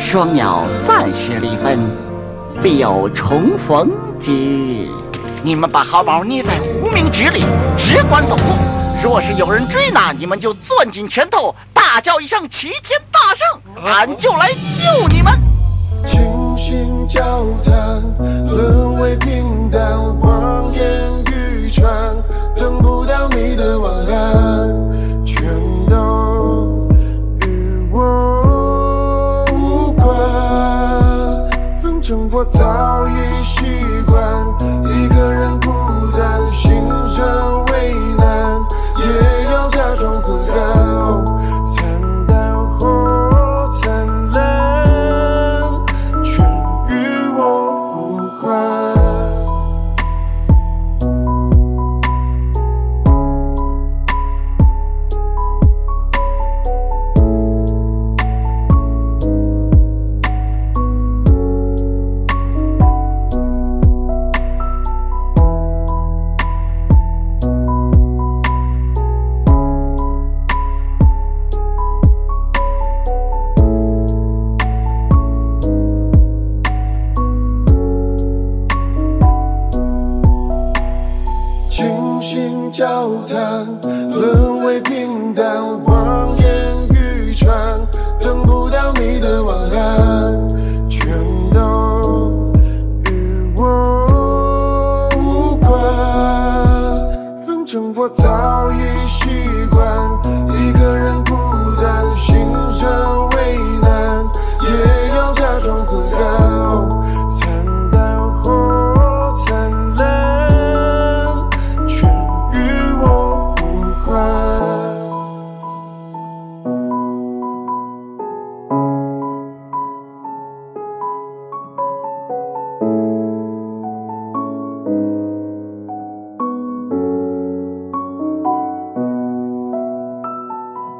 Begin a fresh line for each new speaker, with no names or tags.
双鸟暂时离分，必有重逢之日。你们把好宝捏在无名指里，只管走路。若是有人追拿，你们就攥紧拳头，大叫一声齐天大圣，俺就来救你们。
倾心交谈，沦为平淡，谎言语传，等不到你的晚安，全都与我无关。反正我早已习惯一个人孤单，心酸为难，也要假装自然，惨淡或灿烂，全与我无关。倾心交谈，